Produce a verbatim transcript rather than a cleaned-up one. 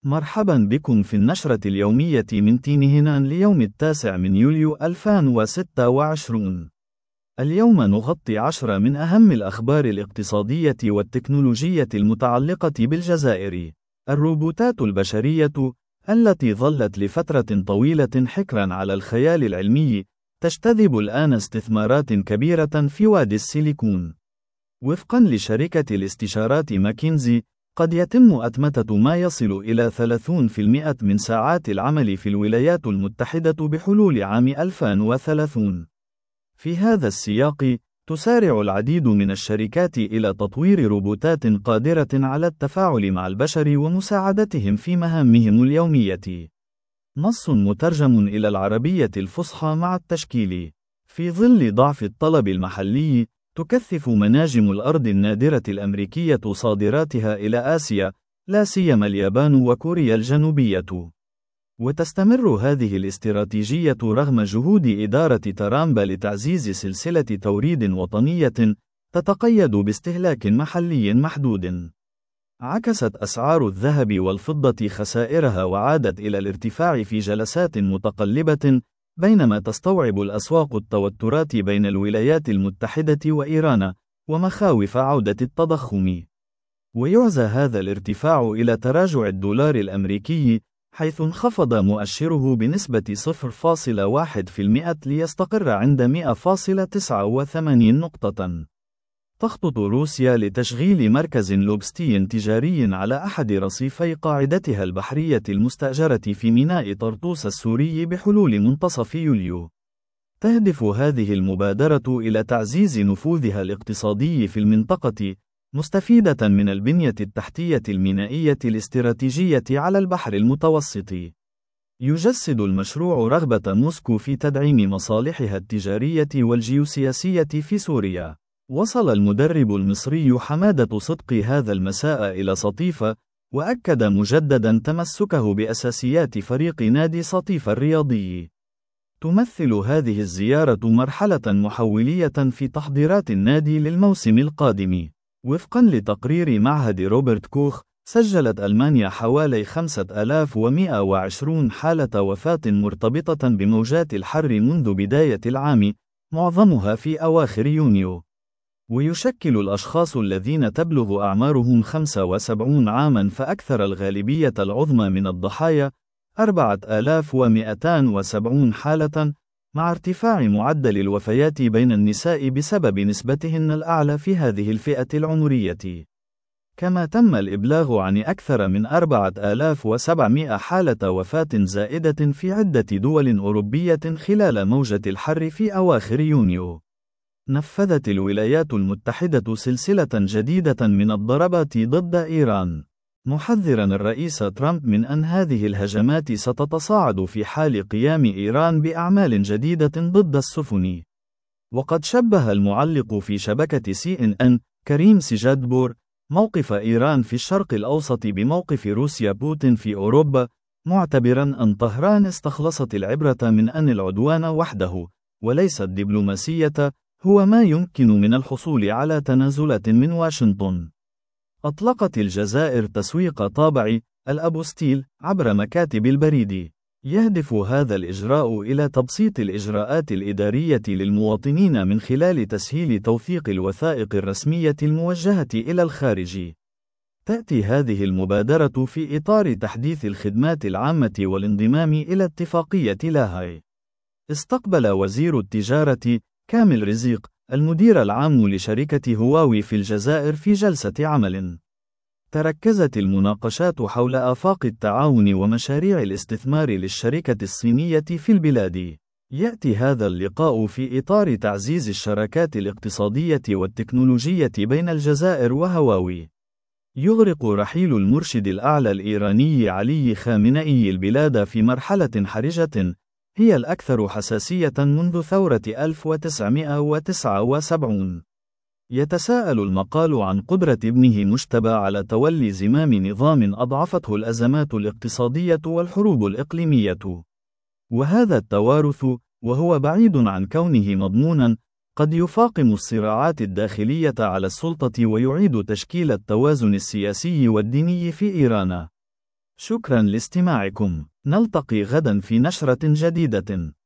مرحبا بكم في النشرة اليومية من تينهنان ليوم التاسع من يوليو ألفين وستة وعشرين. اليوم نغطي عشرة من أهم الأخبار الاقتصادية والتكنولوجية المتعلقة بالجزائر. الروبوتات البشرية، التي ظلت لفترة طويلة حكرا على الخيال العلمي، تجتذب الآن استثمارات كبيرة في وادي السيليكون. وفقا لشركة الاستشارات ماكنزي، قد يتم أتمتة ما يصل إلى ثلاثين بالمئة من ساعات العمل في الولايات المتحدة بحلول عام ألفين وثلاثين. في هذا السياق، تسارع العديد من الشركات إلى تطوير روبوتات قادرة على التفاعل مع البشر ومساعدتهم في مهامهم اليومية. نص مترجم إلى العربية الفصحى مع التشكيل. في ظل ضعف الطلب المحلي، تكثف مناجم الأرض النادرة الأمريكية صادراتها إلى آسيا، لا سيما اليابان وكوريا الجنوبية. وتستمر هذه الاستراتيجية رغم جهود إدارة ترامب لتعزيز سلسلة توريد وطنية تتقيد باستهلاك محلي محدود. عكست أسعار الذهب والفضة خسائرها وعادت إلى الارتفاع في جلسات متقلبة، بينما تستوعب الأسواق التوترات بين الولايات المتحدة وإيران ومخاوف عودة التضخم. ويعزى هذا الارتفاع إلى تراجع الدولار الأمريكي، حيث انخفض مؤشره بنسبة صفر فاصلة واحد بالمئة ليستقر عند مئة فاصلة تسعة وثمانين نقطة. تخطط روسيا لتشغيل مركز لوجستي تجاري على أحد رصيفي قاعدتها البحرية المستأجرة في ميناء طرطوس السوري بحلول منتصف يوليو. تهدف هذه المبادرة إلى تعزيز نفوذها الاقتصادي في المنطقة، مستفيدة من البنية التحتية المينائية الاستراتيجية على البحر المتوسط. يجسد المشروع رغبة موسكو في تدعيم مصالحها التجارية والجيوسياسية في سوريا. وصل المدرب المصري حمادة صدقي هذا المساء إلى سطيفة، وأكد مجددا تمسكه بأساسيات فريق نادي سطيفة الرياضي. تمثل هذه الزيارة مرحلة محولية في تحضيرات النادي للموسم القادم. وفقا لتقرير معهد روبرت كوخ، سجلت ألمانيا حوالي خمسة آلاف ومئة وعشرين حالة وفاة مرتبطة بموجات الحر منذ بداية العام، معظمها في أواخر يونيو. ويشكل الأشخاص الذين تبلغ أعمارهم خمسة وسبعين عاما فأكثر الغالبية العظمى من الضحايا، أربعة آلاف ومئتين وسبعين حالة، مع ارتفاع معدل الوفيات بين النساء بسبب نسبتهن الأعلى في هذه الفئة العمرية. كما تم الإبلاغ عن أكثر من أربعة آلاف وسبعمئة حالة وفاة زائدة في عدة دول أوروبية خلال موجة الحر في أواخر يونيو. نفذت الولايات المتحدة سلسلة جديدة من الضربات ضد إيران، محذرا الرئيس ترامب من أن هذه الهجمات ستتصاعد في حال قيام إيران بأعمال جديدة ضد السفن. وقد شبه المعلق في شبكة سي إن إن كريم سجادبور موقف إيران في الشرق الأوسط بموقف روسيا بوتين في أوروبا، معتبرا أن طهران استخلصت العبرة من أن العدوان وحده، وليس الدبلوماسية، هو ما يمكن من الحصول على تنازلات من واشنطن. أطلقت الجزائر تسويق طابع الأبوستيل عبر مكاتب البريد. يهدف هذا الإجراء إلى تبسيط الإجراءات الإدارية للمواطنين من خلال تسهيل توثيق الوثائق الرسمية الموجهة إلى الخارج. تأتي هذه المبادرة في إطار تحديث الخدمات العامة والانضمام إلى اتفاقية لاهاي. استقبل وزير التجارة كامل رزيق المدير العام لشركة هواوي في الجزائر في جلسة عمل. تركزت المناقشات حول آفاق التعاون ومشاريع الاستثمار للشركة الصينية في البلاد. يأتي هذا اللقاء في إطار تعزيز الشراكات الاقتصادية والتكنولوجية بين الجزائر وهواوي. يغرق رحيل المرشد الأعلى الإيراني علي خامنئي البلاد في مرحلة حرجة، هي الأكثر حساسية منذ ثورة ألف وتسعمئة وتسعة وسبعين. يتساءل المقال عن قدرة ابنه مجتبى على تولي زمام نظام أضعفته الأزمات الاقتصادية والحروب الإقليمية. وهذا التوارث، وهو بعيد عن كونه مضمونا، قد يفاقم الصراعات الداخلية على السلطة ويعيد تشكيل التوازن السياسي والديني في إيران. شكرا لاستماعكم. نلتقي غدا في نشرة جديدة.